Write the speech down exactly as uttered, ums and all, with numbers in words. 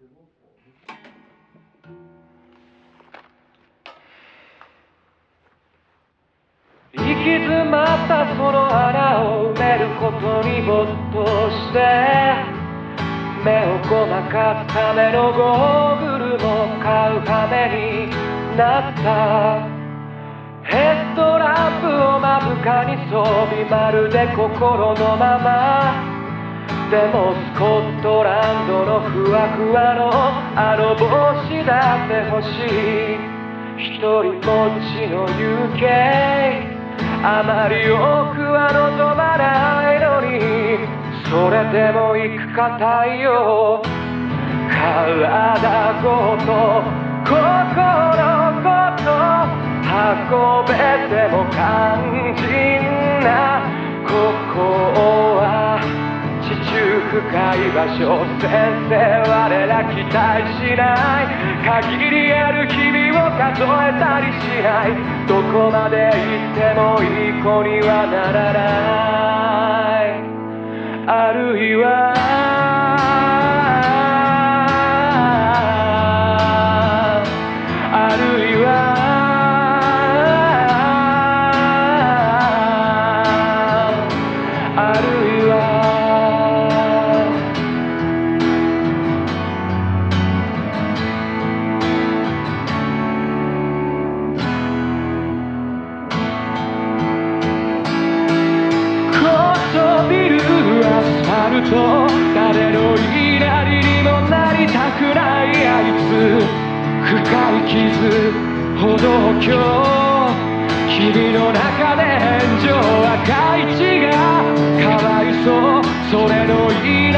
行き詰まったその穴を埋めることに没頭して目をごまかすためのゴーグルも買う羽目になった。ヘッドランプを目深に装備、まるで心のまま。でもスコットランドのふわふわのあの帽子だって欲しい。一人ぼっちの ユーケー、 あまり多くは望まないのに、それでも行くか太陽。体ごと心ごと運べても肝心なここは地中深い場所。先生我ら期待しない限りある日々を数えたりしない。どこまで行ってもいい子にはならない。あるいはあるいはあるいはこびるアスファルト、誰の言いなりにもなりたくないあいつ。深い傷歩道橋、君の中で炎上、赤い血がかわいそう。それの言い